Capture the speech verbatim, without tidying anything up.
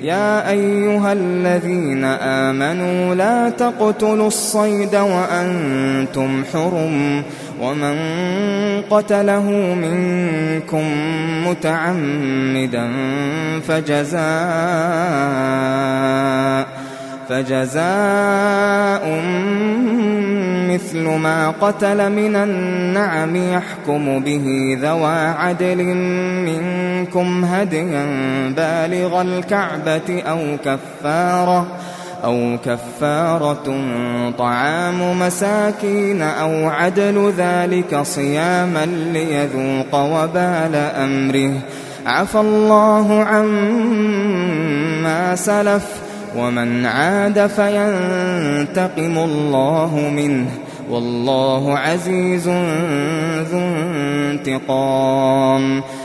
يا أيها الذين آمنوا لا تقتلوا الصيد وأنتم حرم ومن قتله منكم متعمدا فجزاء فجزاء مثل ما قتل من النعم يحكم به ذوى عدل منكم هديا بالغ الكعبة أو كفارة أو كفارة طعام مساكين أو عدل ذلك صياما ليذوق وبال أمره عفى الله عما سلف ومن عاد فينتقم الله منه والله عزيز ذو انتقام.